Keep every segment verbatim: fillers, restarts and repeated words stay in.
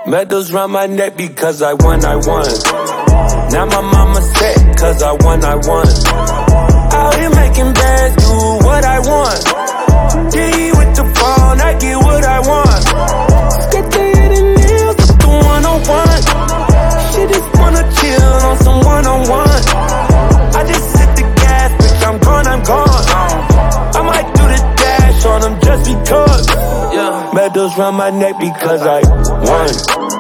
Medals round my neck because I won, I won. Now my mama set cause I won, I won. Out here making bands, do what I want. G with the phone, I get what I want. Skip the hidden nails with the one oh one. She just wanna chill on some one on one. I just hit the gas, bitch, I'm gone, I'm gone. I might do the dash on them just because. Yeah. Medals round my neck because I won.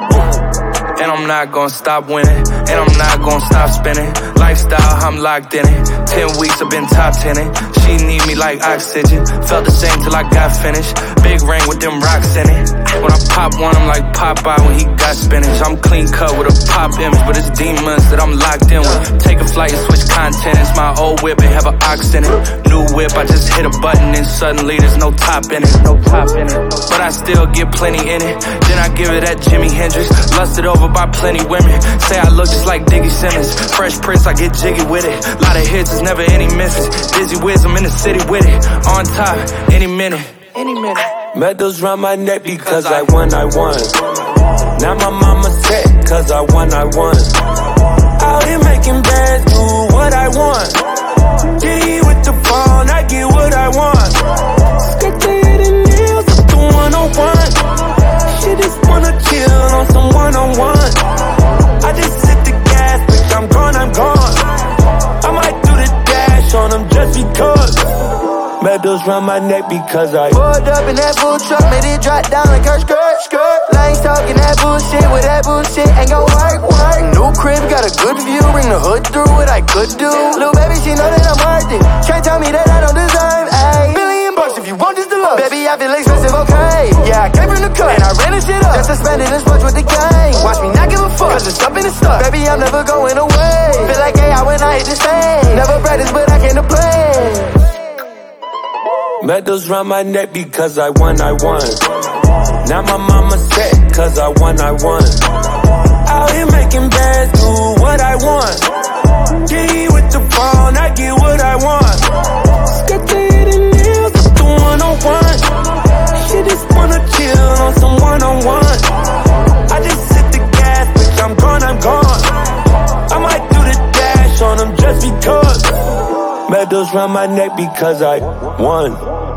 And I'm not gonna stop winning, and I'm not gonna stop spinning. Lifestyle, I'm locked in it. Ten weeks, I've been top tenning. She need me like oxygen. Felt the same till I got finished. Big ring with them rocks in it. When I pop one, I'm like Popeye when he got spinach. I'm clean cut with a pop image, but it's demons that I'm locked in with. Take a flight and switch content. It's my old whip and have an ox in it. New whip, I just hit a button and suddenly there's no top in it. No top in it. But I still get plenty in it. Then I give it that Jimi Hendrix. Lusted over by plenty women. Say I look just like Diggy Simmons. Fresh Prince, I get jiggy with it. Lot of hits, there's never any misses. Dizzy Wiz, I'm in the city with it. On top, any minute. Any minute. Medals round my neck because I won, I won. Now my mama set cause I won, I won. Out here making bands, do what I want. G with the phone, I get what I want. Skip the hidden nails with the one oh one. She just wanna chill on some one on one. I just hit the gas, bitch, I'm gone, I'm gone. I might do the dash on them just because. Medals round my neck because I pulled up in that bull truck, made it drop down like her skirt, skirt. Lanes talking that bullshit, with that bullshit ain't gon' work, work. New crib, got a good view, bring the hood through what I could do. Little baby, she know that I'm worth it. Can't tell me that I don't deserve a million bucks if you want this to love. Baby, I feel expensive, okay. Yeah, I came from the cut, and I ran this shit up. Just to spend it and sponge with the gang. Watch me not give a fuck, cause it's up in the stuff. Baby, I'm never going away. Feel like A I when I hit the stage. Never practice, but I came to play. Medals round my neck because I won, I won. Now my mama set cause I won, I won. Out here making bands, do what I want. G with the phone, I get what I want. Skip the hidden nails with the one oh one. She just wanna chill on some one on one. I just hit the gas, bitch, I'm gone, I'm gone. I might do the dash on them just because. Medals round my neck because I won.